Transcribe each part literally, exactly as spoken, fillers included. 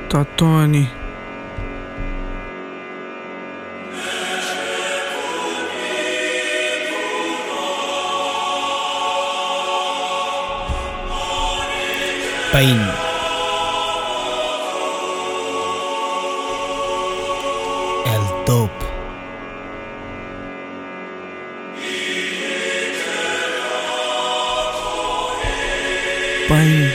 Tá Tony. Pain. El Dope. Pain.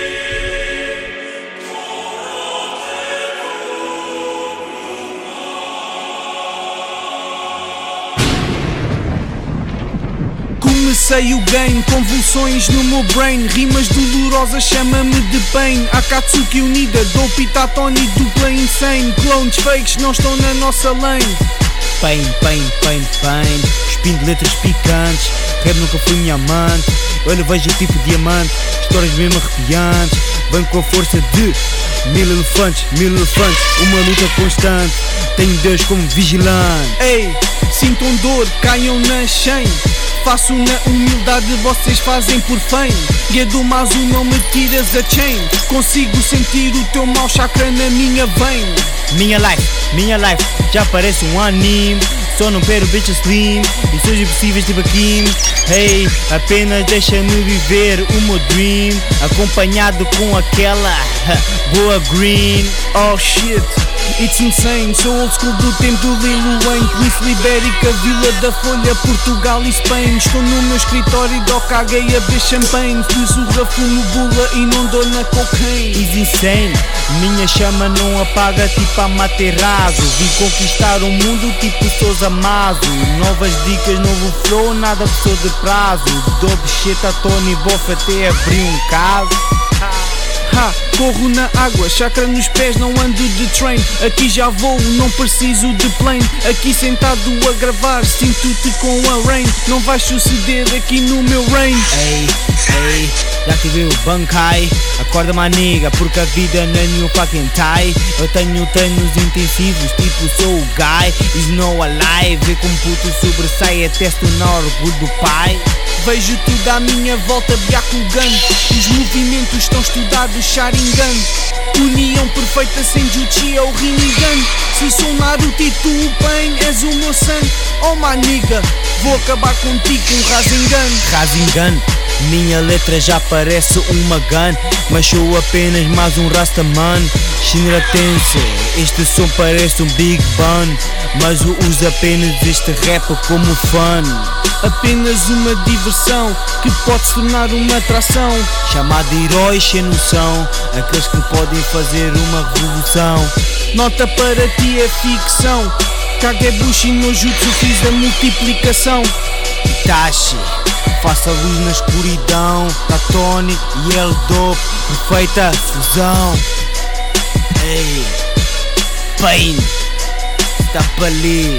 Comecei o game, convulsões no meu brain, rimas dolorosas, chama-me de pain. Akatsuki unida, Dope e Tatoni, dupla insane. Clones fakes não estão na nossa lane. Pain, pain, pain, pain. Cuspindo letras picantes. Rap nunca foi minha amante. Olha, vejo o tipo de diamante. Histórias mesmo arrepiantes. Venho com a força de mil elefantes, mil elefantes. Uma luta constante. Tenho Deus como vigilante. Ei, sintam dor, caiam na chain. Faço na humildade, vocês fazem por fame. Guedo Mazu, não me tiras a chain. Consigo sentir o teu mau chakra na minha vein. Minha life, minha life, já parece um anime. Só não quero bitch slim e seus impossíveis tipo Kim. Hey, apenas deixa-me viver o meu dream, acompanhado com aquela boa green. Oh shit, it's insane. Sou old school do tempo do Lil Wayne. Península Ibérica, Vila da Folha, Portugal e Spain. Estou no meu escritório e caguei a beber champanhe. Sussurra, fumo bula e não dou na cocaine. Is insane, minha chama não apaga tipo a Materazzo. Vim conquistar o mundo tipo Sousa Mazo. Novas dicas, novo flow, nada pessoa de prazo. Dope, shit, Tony, bofa até abrir um caso. Ha, corro na água, chakra nos pés, não ando de train. Aqui já vou, não preciso de plane. Aqui sentado a gravar, sinto-te com a rain. Não vais suceder aqui no meu range. Ei, ei, já tive o Bankai. Acorda maniga, porque a vida não é new fucking tie. Eu tenho treinos intensivos, tipo sou o guy. Is no alive, vê como puto sobressai até se tornar orgulho do pai. Vejo tudo à minha volta, Byakugan. Os movimentos estão estudados, Sharingan. União perfeita sem Jutsu é o Rinnegan. Se sou Naruto e tu o Pain, és o meu sangue. Oh my nigga, vou acabar contigo com Rasengan. Rasengan, minha letra já parece uma gun, mas sou apenas mais um Rastaman. Shinra Tensei, este som parece um Big Bun, mas eu uso apenas este rap como fun. Apenas uma diversão que pode se tornar uma atração. Chamado heróis sem noção, aqueles que podem fazer uma revolução. Nota para ti é ficção. Kagebushi no jutsu fiz a multiplicação. Itachi, faça luz na escuridão. Tatoni e El Dope, perfeita fusão. Ei, Pain, está para ali.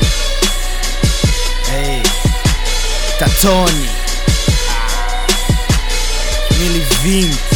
Ei, Tatoni, dois mil e vinte.